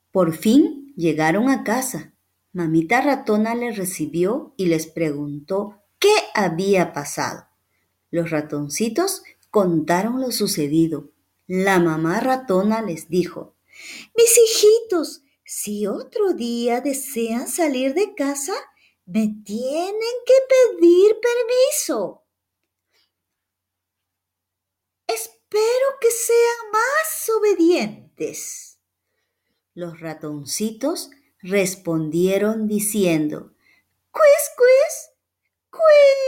Por fin llegaron a casa. Mamita ratona les recibió y les preguntó qué había pasado. Los ratoncitos contaron lo sucedido. La mamá ratona les dijo: Mis hijitos, si otro día desean salir de casa, me tienen que pedir permiso. Espero que sean más obedientes. Los ratoncitos respondieron diciendo: Quiz, quiz, quiz.